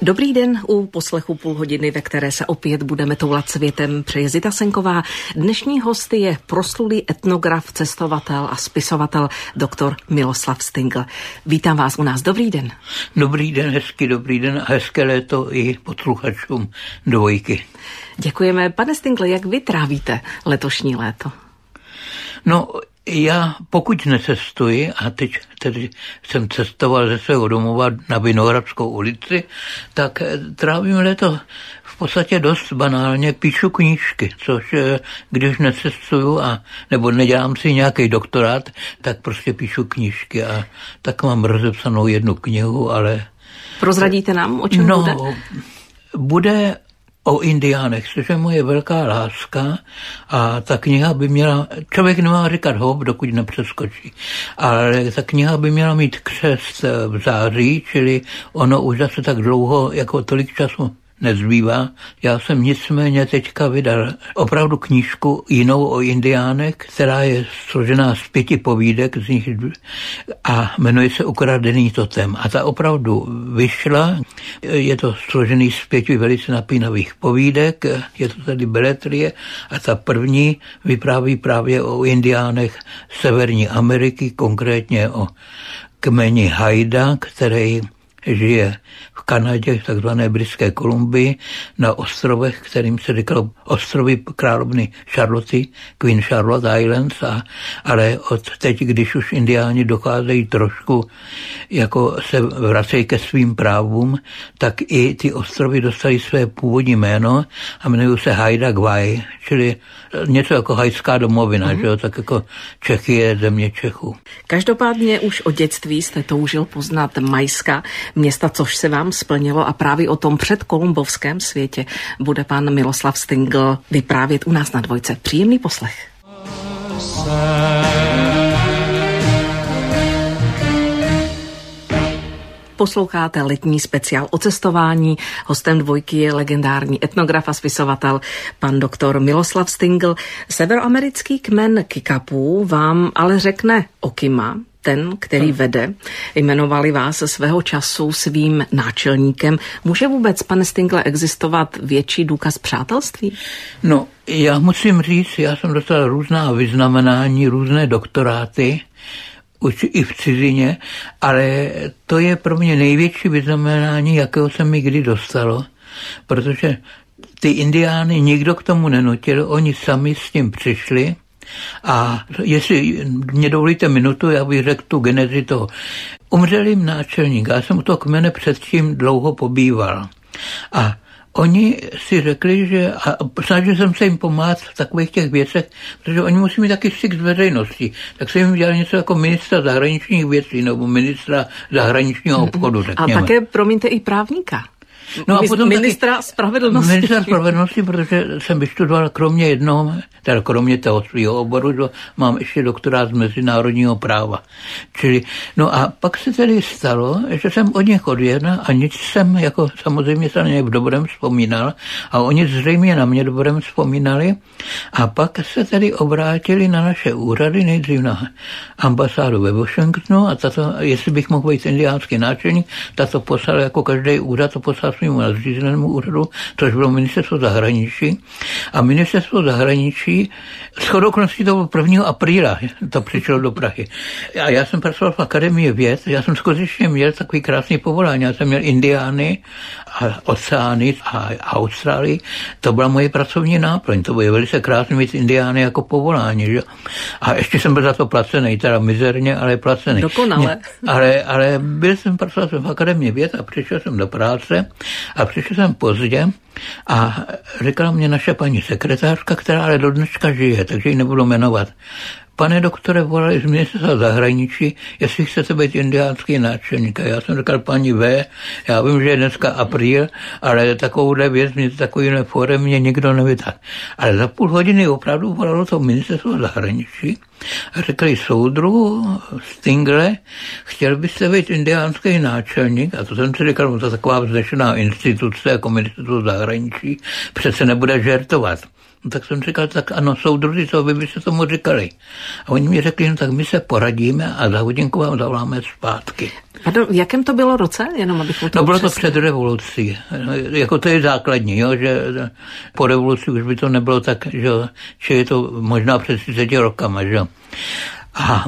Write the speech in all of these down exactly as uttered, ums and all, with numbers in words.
Dobrý den u poslechu půl hodiny, ve které se opět budeme toulat světem, přeje Zita Senková. Dnešní host je proslulý etnograf, cestovatel a spisovatel doktor Miloslav Stingl. Vítám vás u nás. Dobrý den. Dobrý den, hezký dobrý den a hezké léto i posluchačům Dvojky. Děkujeme. Pane Stingle, jak vy trávíte letošní léto? No, já pokud necestuji, a teď tedy jsem cestoval ze svého domova na Vinohradskou ulici, tak trávím léto v podstatě dost banálně, píšu knížky, což když necestuju a nebo nedělám si nějaký doktorát, tak prostě píšu knížky a tak mám rozepsanou jednu knihu, ale... Prozradíte nám, o čem no, bude? Bude o indiánech, což je moje velká láska a ta kniha by měla, člověk nemá říkat hop, dokud nepřeskočí, ale ta kniha by měla mít křest v září, čili ono už zase tak dlouho, jako tolik času nezbývá. Já jsem nicméně teďka vydal opravdu knížku jinou o indiánech, která je složená z pěti povídek z nich a jmenuje se Ukradený totem. A ta opravdu vyšla. Je to složený z pěti velice napínavých povídek, je to tady beletrie a ta první vypráví právě o indiánech Severní Ameriky, konkrétně o kmeni Haida, který žije v Kanadě, v takzvané Britské Kolumbii, na ostrovech, kterým se říkalo ostrovy královny Charlotte, Queen Charlotte Islands, a, ale od teď, když už indiáni docházejí trošku, jako se vracejí ke svým právům, tak i ty ostrovy dostaly své původní jméno a jmenují se Haida Gwaii, čili něco jako haitská domovina, mm. že jo, tak jako Čechy je země Čechů. Každopádně už od dětství jste toužil poznat Majska, města, což se vám splnilo, a právě o tom předkolumbovském světě bude pan Miloslav Stingl vyprávět u nás na Dvojce. Příjemný poslech. Posloucháte letní speciál o cestování. Hostem Dvojky je legendární etnograf a spisovatel pan doktor Miloslav Stingl. Severoamerický kmen Kikapů vám ale řekne Okima, ten, který vede. Jmenovali vás svého času svým náčelníkem. Může vůbec, pane Stingle, existovat větší důkaz přátelství? No, já musím říct, já jsem dostal různá vyznamenání, různé doktoráty, už i v cizině, ale to je pro mě největší vyznamenání, jakého se mi kdy dostalo, protože ty indiány nikdo k tomu nenutil, oni sami s tím přišli. A jestli mě dovolíte minutu, já bych řekl tu genezi toho. Umřel jim náčelník, já jsem u toho kmene předtím dlouho pobýval. A oni si řekli, že a snažil jsem se jim pomáhat v takových těch věcech, protože oni musí mít taky styk s veřejností. Tak jsem jim dělal něco jako ministra zahraničních věcí nebo ministra zahraničního obchodu, řekněme. A také, promiňte, i právníka. No a potom ministra taky, spravedlnosti. Ministra spravedlnosti, protože jsem vystudoval kromě jednoho, teda kromě toho svého oboru, mám ještě doktorát z mezinárodního práva. Čili, no a pak se tedy stalo, že jsem od nich odjel a nic jsem, jako samozřejmě se na ně v dobrém vzpomínal a oni zřejmě na mě dobrém vzpomínali a pak se tedy obrátili na naše úřady, nejdřív na ambasádu ve Washingtonu a tato, jestli bych mohl být indiánský náčelník, tato poslal jako každý úřad, to poslal svým nadřízenému úřadu, což bylo ministerstvo zahraničí. A ministerstvo zahraničí, shodou okolností to bylo prvního apríla, to přišlo do Prahy. A já jsem pracoval v Akademii věd, já jsem skutečně měl takový krásný povolání. Já jsem měl indiány a oceány a Austrálii. To byla moje pracovní náplň. To bylo velice krásné mít indiány jako povolání. Že? A ještě jsem byl za to placený, teda mizerně, ale placený. Dokonale. Ale, ale byl jsem pracoval jsem v Akademii věd a přišel jsem do práce a přišel jsem pozdě a říkala mě naše paní sekretářka, která ale do dneška žije, takže ji nebudu jmenovat. Pane doktore, volali z ministerstva zahraničí, jestli chcete být indiánský náčelník. Já jsem říkal, paní V, já vím, že je dneska apríl, ale takovouhle věc, mě takovýhle fórem mě nikdo nevytáhl. Ale za půl hodiny opravdu volalo to ministerstvo zahraničí a řekli, soudru Stingle, chtěl byste být indiánský náčelník? A to jsem si říkal, to je taková vznešená instituce jako ministerstvo zahraničí, přece nebude žertovat. No, tak jsem říkal, tak ano, soudruzi, co vy byste tomu říkali. A oni mi řekli, no tak my se poradíme a za hodinku vám zavoláme zpátky. Pardon, v jakém to bylo roce? Jenom abych to no bylo přesně. To před revolucí. No, jako to je základní, jo, že po revoluci už by to nebylo tak, že, že je to možná před třiceti rokama. Že? A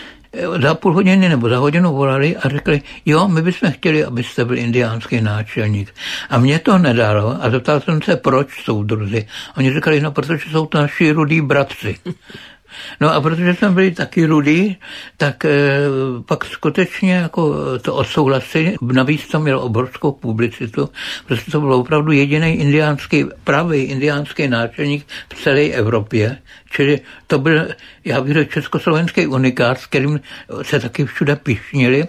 za půl hodiny nebo za hodinu volali a řekli, jo, my bychom chtěli, abyste byl indiánský náčelník. A mě to nedalo a zeptal jsem se, proč soudruzi. Oni říkali, no, protože jsou to naši rudí bratři. No a protože jsme byli taky rudí, tak e, pak skutečně jako to odsouhlasili. Navíc to mělo obrovskou publicitu, protože to byl opravdu jediný indiánský, pravý indiánský náčelník v celé Evropě. Čili to byl, já bych řekl, československý unikát, s kterým se taky všude pyšnili.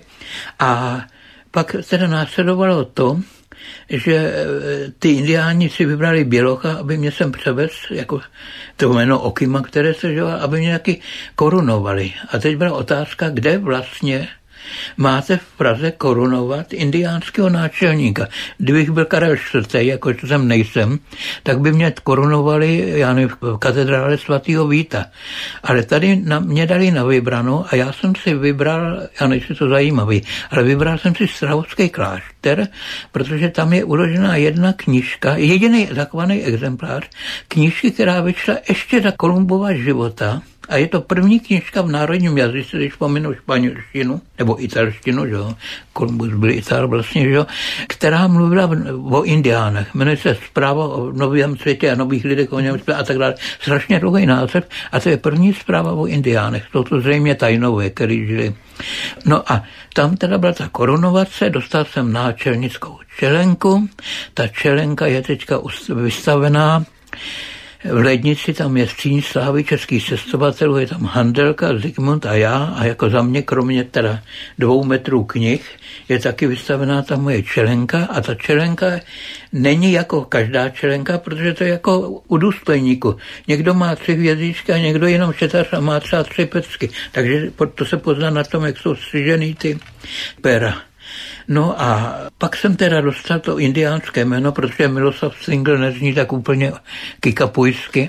A pak teda následovalo to, že ty indiáni si vybrali bělocha, aby mě sem převez, jako to jméno Okima, které se žilo, aby mě taky korunovali. A teď byla otázka, kde vlastně máte v Praze korunovat indiánského náčelníka. Kdybych byl Karel čtvrtý, jako jsem nejsem, tak by mě korunovali, já nevím, v katedrále svatého Víta. Ale tady na, mě dali na vybranou a já jsem si vybral, já nejsem to zajímavý, ale vybral jsem si Strahovský klášter, protože tam je uložená jedna knížka, jediný zachovaný exemplář, knížky, která vyšla ještě za Kolumbova života. A je to první knížka v národním jazyce, když pominu španělštinu, nebo italštinu, že jo, Kolumbus byl Ital vlastně, že jo, která mluvila o indiánech. Jmenuje se Zpráva o novém světě a nových lidech o něm a tak dále. Strašně dlouhý název a to je první zpráva o indiánech. Jsou to zřejmě tajnové, který žili. No a tam teda byla ta korunovace, dostal jsem náčelnickou čelenku. Ta čelenka je teďka vystavená v Lednici, tam je skříň slávy českých cestovatelů, je tam Handelka, Zikmund a já a jako za mě, kromě teda dvou metrů knih, je taky vystavená ta moje čelenka a ta čelenka není jako každá čelenka, protože to je jako u důstojníku. Někdo má tři hvězdičky a někdo jenom šetař a má třeba tři pecky. Takže to se pozná na tom, jak jsou střižený ty pera. No a pak jsem teda dostal to indiánské jméno, protože Miloslav Stingl nezní tak úplně kikapujsky,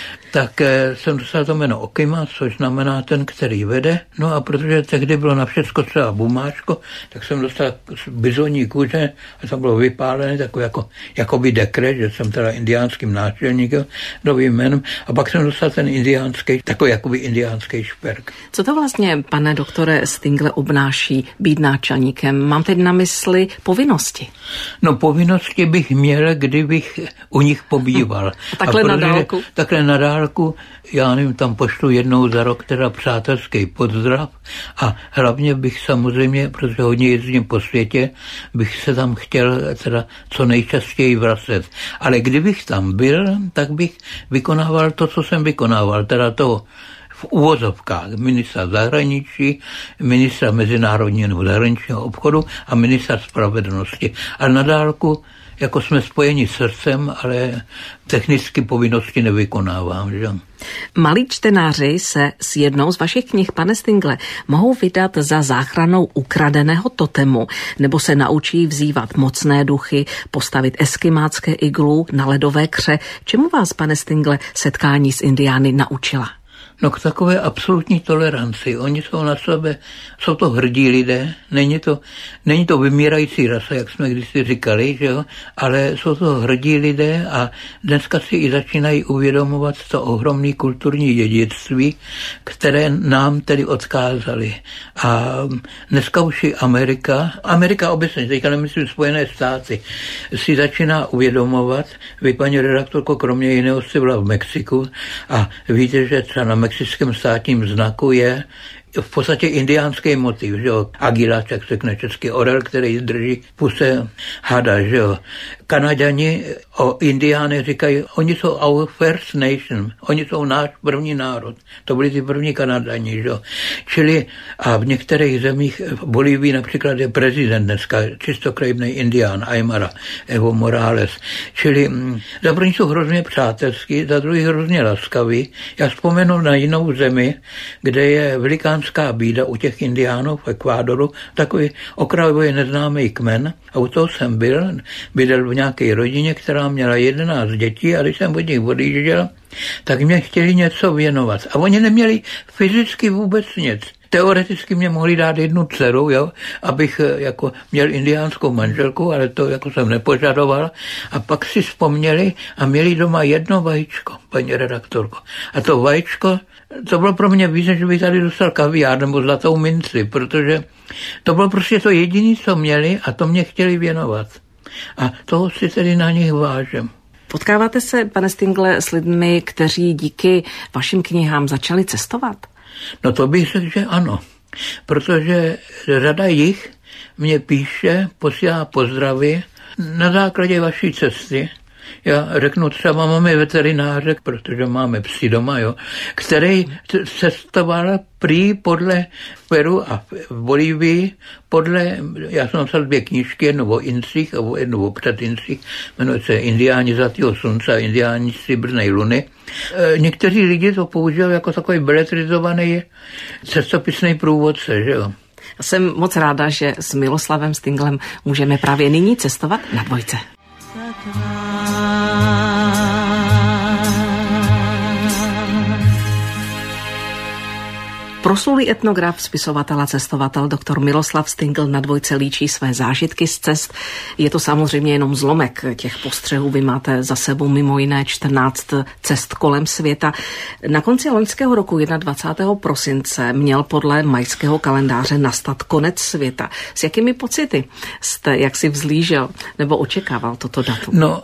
tak jsem dostal to jméno Okima, což znamená ten, který vede. No a protože tehdy bylo na všecko třeba bumáčko, tak jsem dostal bizoní kůže a tam bylo vypálené takový jako, jakoby dekret, že jsem teda indiánským náčelníkem, novým jménem. A pak jsem dostal ten indiánský, takový jakoby indiánský šperk. Co to vlastně, pane doktore Stingle, obnáší být náčelníkem? Mám teď na mysli povinnosti. No povinnosti bych měl, kdybych u nich pobýval. Takhle na dálku? Takhle na dálku, já nevím, tam pošlu jednou za rok teda přátelský pozdrav a hlavně bych samozřejmě, protože hodně jezdím po světě, bych se tam chtěl teda co nejčastěji vracet. Ale kdybych tam byl, tak bych vykonával to, co jsem vykonával, teda to v uvozovkách ministra zahraničí, ministra mezinárodního nebo zahraničního obchodu a ministra spravedlnosti. Ale na dálku, jako jsme spojeni srdcem, ale technicky povinnosti nevykonávám. Že? Malí čtenáři se s jednou z vašich knih, pane Stingle, mohou vydat za záchranou ukradeného totemu, nebo se naučí vzývat mocné duchy, postavit eskimácké iglu na ledové kře. Čemu vás, pane Stingle, setkání s indiány naučila? No k takové absolutní toleranci. Oni jsou na sebe, jsou to hrdí lidé, není to, není to vymírající rasa, jak jsme kdysi říkali, že jo? Ale jsou to hrdí lidé a dneska si i začínají uvědomovat to ohromné kulturní dědictví, které nám tedy odkázali. A dneska už i Amerika, Amerika obecně, teďka nemyslím Spojené státy, si začíná uvědomovat, vy, paní redaktorko, kromě jiného jste byla v Mexiku a víte, že třeba na mexickém státním znaku je v podstatě indiánský motiv, že jo. Agila, jak řekne český orel, který drží v puse hada, že jo. Kanaďani o Indiány říkají, oni jsou our first nation, oni jsou náš první národ. To byli ty první Kanaďani, že jo. Čili a v některých zemích, v Bolívii například je prezident dneska, čistokrevný Indián, Aymara, Evo Morales. Čili m, za první jsou hrozně přátelský, za druhý hrozně laskaví. Já vzpomenu na jinou zemi, kde je velikánská bída u těch Indiánů v Ekvádoru, takový okrajově neznámý kmen. A u toho jsem byl, bydlel v nějaké rodině, která měla jedenáct dětí a když jsem od nich odjížděl, tak mě chtěli něco věnovat. A oni neměli fyzicky vůbec nic. Teoreticky mě mohli dát jednu dceru, jo, abych jako měl indiánskou manželku, ale to jako jsem nepožadoval. A pak si vzpomněli a měli doma jedno vajíčko, paní redaktorko. A to vajíčko, to bylo pro mě víc, že bych tady dostal kaviár nebo zlatou minci, protože to bylo prostě to jediné, co měli a to mě chtěli věnovat. A toho si tedy na nich vážím. Potkáváte se, pane Stingle, s lidmi, kteří díky vašim knihám začali cestovat? No to bych řekl, že ano, protože řada jich mě píše, posílá pozdravy na základě vaší cesty. Já řeknu třeba, máme veterináře, protože máme psy doma, jo, který cestoval prý podle Peru a v Bolívii, podle, já jsem napsal dvě knížky, jednu o Incích a jednu o předincích, jmenuje se Indiáni zlatého slunce a Indiáni stříbrné luny. E, někteří lidi to používají jako takový beletrizovaný cestopisný průvodce, že jo. Já jsem moc ráda, že s Miloslavem Stinglem můžeme právě nyní cestovat na dvojce. Proslulý etnograf, spisovatel a cestovatel doktor Miloslav Stingl na dvojce líčí své zážitky z cest. Je to samozřejmě jenom zlomek těch postřehů. Vy máte za sebou mimo jiné čtrnáct cest kolem světa. Na konci loňského roku dvacátého prvního prosince měl podle majského kalendáře nastat konec světa. S jakými pocity jste jaksi vzlížel nebo očekával toto datum? No,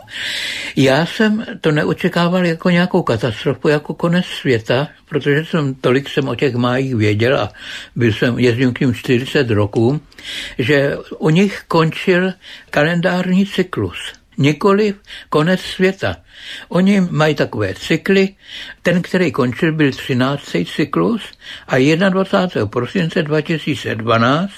já jsem to neočekával jako nějakou katastrofu, jako konec světa, protože jsem tolik jsem o těch májích věděl a byl jsem, jezdil k ním čtyřicet roků, že u nich končil kalendární cyklus. Nikoliv konec světa. Oni mají takové cykly. Ten, který končil, byl třináctý cyklus a dvacátého prvního prosince dva tisíce dvanáct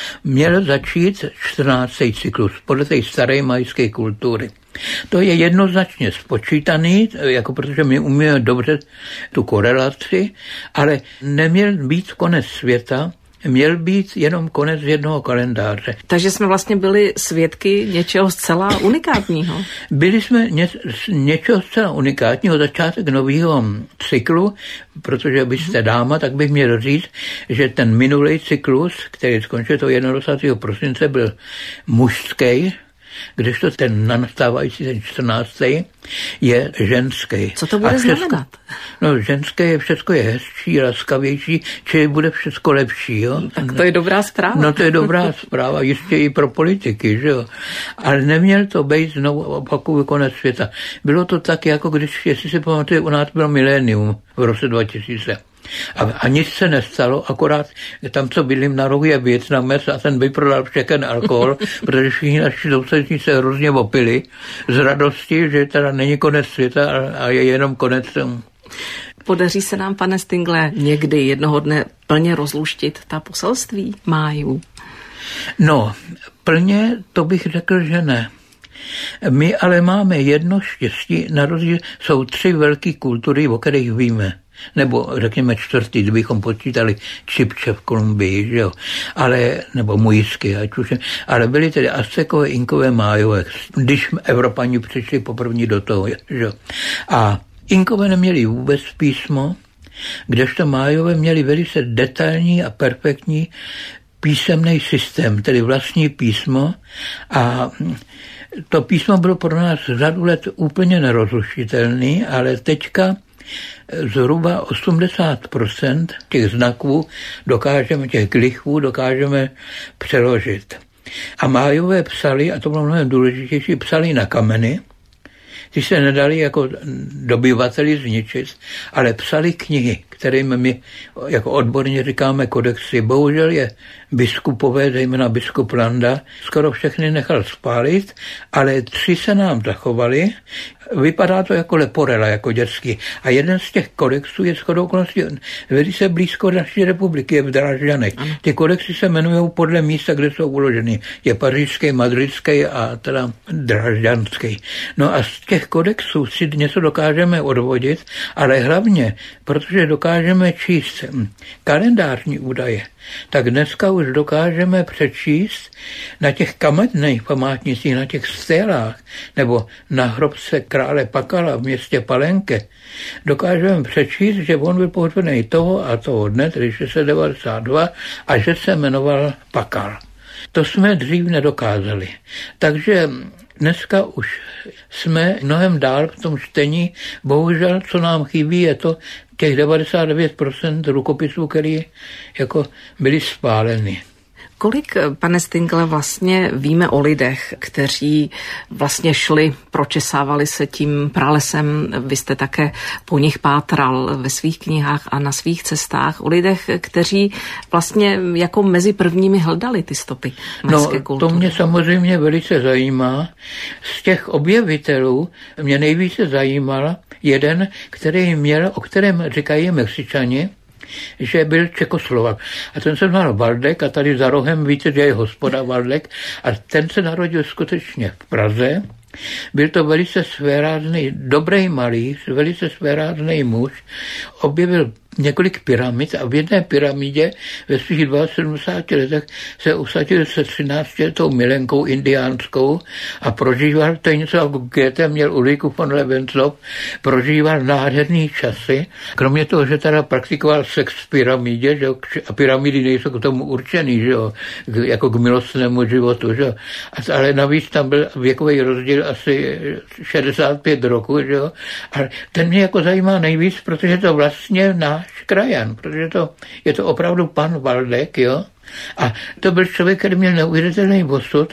měl začít čtrnáctý cyklus podle té staré majské kultury. To je jednoznačně spočítaný, jako protože my umíme dobře tu korelaci, ale neměl být konec světa, měl být jenom konec jednoho kalendáře. Takže jsme vlastně byli svědky něčeho zcela unikátního. Byli jsme ně, něčeho zcela unikátního, začátek nového cyklu, protože byste dáma, tak bych měl říct, že ten minulý cyklus, který skončil to dvacátého prvního prosince, byl mužský, kdežto ten nastávající, ten čtrnáctý je ženský. Co to bude všecko, znamenat? No, ženské je, všecko je hezčí, laskavější, čili bude všecko lepší, jo. Tak to je dobrá zpráva. No to je dobrá zpráva, jistě i pro politiky, že jo. Ale neměl to být znovu opakuju konec světa. Bylo to tak, jako když, jestli si pamatuje, u nás bylo milénium v roce dva tisíce. A, a nic se nestalo, akorát tam, co bydlím na rohu, je Vietnamec a ten by prodal všechen alkohol, protože všichni naši sousední se hrozně opili z radosti, že teda není konec světa a, a je jenom konec. Podaří se nám, pane Stingle, někdy jednoho dne plně rozluštit ta poselství májů? No, plně to bych řekl, že ne. My ale máme jedno štěstí, na rozdíl jsou tři velké kultury, o kterých víme. Nebo řekněme čtvrtý, kdybychom počítali Čipče v Kolumbii, že jo, ale, nebo Mujisky, ať už, ale byly tedy Aztekové, Inkové, Májové, když Evropani přišli poprvé do toho, že jo. A Inkové neměli vůbec písmo, kdežto Májové měli velice detailní a perfektní písemný systém, tedy vlastní písmo a to písmo bylo pro nás řadu let úplně nerozlučitelný, ale teďka zhruba osmdesát procent těch znaků dokážeme, těch glychů dokážeme přeložit. A Májové psali, a to bylo mnohem důležitější, psali na kameny, ty se nedali jako dobyvateli zničit, ale psali knihy, kterými my jako odborně říkáme kodexy. Bohužel je biskupové, zejména biskup Landa, skoro všechny nechal spálit, ale tři se nám zachovali. Vypadá to jako leporela, jako dětský. A jeden z těch kodexů je shodou okolností velice blízko naší republiky, je v Drážďanech. Ty kodexy se jmenují podle místa, kde jsou uloženy. Je pařížský, madridský a teda drážďanský. No a z těch kodexů si něco dokážeme odvodit, ale hlavně, protože dokážeme dokážeme číst kalendářní údaje, tak dneska už dokážeme přečíst na těch kamenných památnicích, na těch stélách, nebo na hrobce krále Pakala v městě Palenke, dokážeme přečíst, že on byl pohřbený toho a toho dne, tedy šest set devadesát dva, a že se jmenoval Pakal. To jsme dřív nedokázali. Takže dneska už jsme mnohem dál v tom čtení. Bohužel, co nám chybí, je to těch devadesát devět procent rukopisů, které jako byly spáleny. Kolik, pane Stingle, vlastně víme o lidech, kteří vlastně šli, pročesávali se tím pralesem, vy jste také po nich pátral ve svých knihách a na svých cestách, o lidech, kteří vlastně jako mezi prvními hledali ty stopy mezské kultury? No, to mě samozřejmě velice zajímá. Z těch objevitelů mě nejvíce zajímal jeden, který měl, o kterém říkají Mexičani, že byl Čekoslovak. A ten se jmenoval Valdek a tady za rohem víte, že je hospoda Valdek a ten se narodil skutečně v Praze. Byl to velice svérázný, dobrý malíř, velice svérázný muž. Objevil několik pyramid a v jedné pyramidě ve svých sedmdesáti dvou letech se usadil se třináctiletou milenkou indiánskou a prožíval, to je něco jako Goethe měl Ulriku von Lebensdorff, prožíval nádherný časy. Kromě toho, že teda praktikoval sex v pyramidě, že jo, a pyramidy nejsou k tomu určený, že jo, jako k milostnému životu, že jo. Ale navíc tam byl věkový rozdíl asi šedesát pět roku, že jo. A ten mě jako zajímá nejvíc, protože to vlastně náš krajan, protože to, je to opravdu pan Valdek, jo. A to byl člověk, který měl neuvěřitelný osud.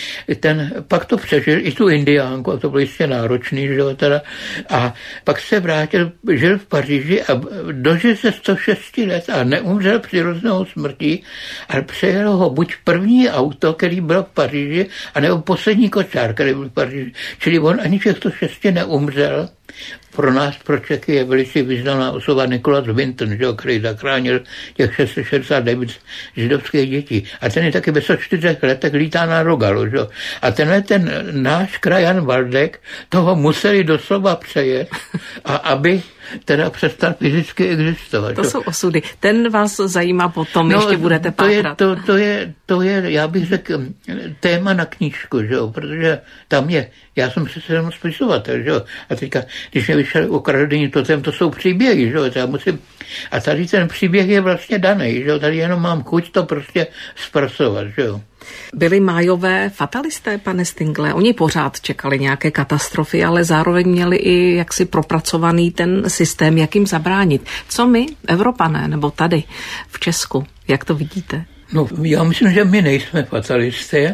Ten pak to přežil, i tu indiánku, a to bylo jistě náročný, že jo, teda. A pak se vrátil, žil v Paříži a dožil se sto šest let a neumřel přirozenou smrtí, ale přejel ho buď první auto, který byl v Paříži, anebo poslední kočár, který byl v Paříži. Čili on ani těch sto šest neumřel. Pro nás, pro Čechy, je velice významná osoba Nicholas Winton, že, který zachránil těch šest set šedesát devět židovských dětí. A ten je taky ve sto čtyřech letech lítá na Rogalu. Že? A tenhle ten náš krajan Valdek, toho museli doslova přejet, a aby teda přestal fyzicky existovat. To že? Jsou osudy. Ten vás zajímá potom, no, ještě budete pátrat. To je, to, to, je, to je, já bych řekl, téma na knížku, že jo? Protože tam je, já jsem přece jenom spisovatel, že jo? A teďka, když mě vyšel ukradený totem, to jsou příběhy, že jo? Já musím, a tady ten příběh je vlastně daný, že jo? Tady jenom mám chuť to prostě zpracovat, že jo? Byli Májové fatalisté, pane Stingle? Oni pořád čekali nějaké katastrofy, ale zároveň měli i jaksi propracovaný ten systém, jak jim zabránit. Co my, Evropané, nebo tady v Česku, jak to vidíte? No, já myslím, že my nejsme fatalisté.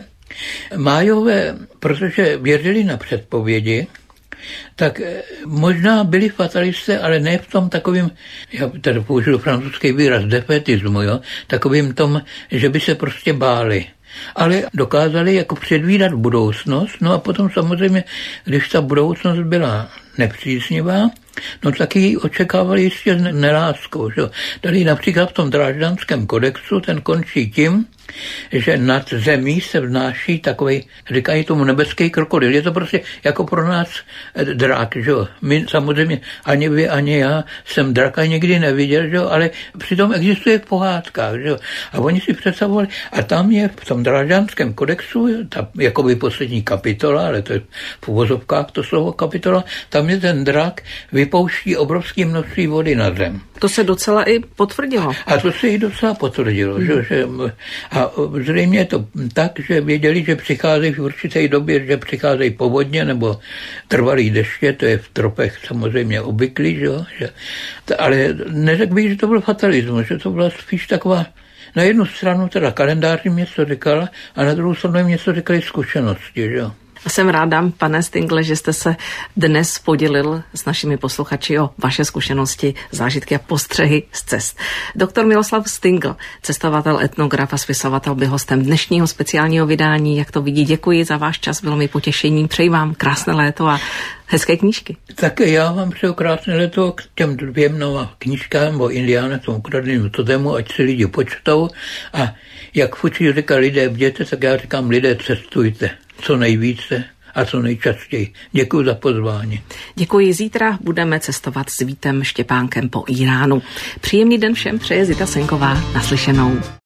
Májové, protože věřili na předpovědi, tak možná byli fatalisté, ale ne v tom takovým, já tady použiju francouzský výraz, defetismu, jo, takovým tom, že by se prostě báli. Ale dokázali jako předvídat budoucnost, no a potom samozřejmě, když ta budoucnost byla nepříznivá, no tak ji očekávali jistě neláskou. Že? Tady například v tom Drážďanském kodexu ten končí tím, že nad zemí se vnáší takový, říkají tomu nebeský krokodil. Je to prostě jako pro nás drak, že jo. My samozřejmě, ani vy, ani já, jsem draka nikdy neviděl, že jo, ale přitom existuje v pohádkách, že jo. A oni si představovali, a tam je v tom Drážďanském kodexu, ta jakoby poslední kapitola, ale to je v uvozovkách to slovo kapitola, tam je ten drak, vypouští obrovské množství vody na zem. To se docela i potvrdilo. A to se i docela potvrdilo, hmm. že, že a zřejmě je to tak, že věděli, že přicházejí v určité době, že přicházejí povodně nebo trvalý deště, to je v tropech samozřejmě obvyklý, že jo? Že, ale neřekl bych, že to byl fatalismus, že to byla spíš taková, na jednu stranu teda kalendář jim něco říkala a na druhou stranu jim něco říkali zkušenosti, že jo. A jsem ráda, pane Stingle, že jste se dnes podělil s našimi posluchači o vaše zkušenosti, zážitky a postřehy z cest. Doktor Miloslav Stingl, cestovatel, etnograf a spisovatel, byl hostem dnešního speciálního vydání. Jak to vidí, děkuji za váš čas, bylo mi potěšením. Přeji vám krásné léto a hezké knížky. Také já vám přeju krásné léto k těm dvěm knížkám o indiánech, tomu ukradenému totému, ať si lidi počtou. A jak Fučí říká lidé bděte, tak já říkám lidé cestujte co nejvíce a co nejčastěji. Děkuji za pozvání. Děkuji. Zítra budeme cestovat s Vítem Štěpánkem po Íránu. Příjemný den všem přeje Zita Senková. Naslyšenou.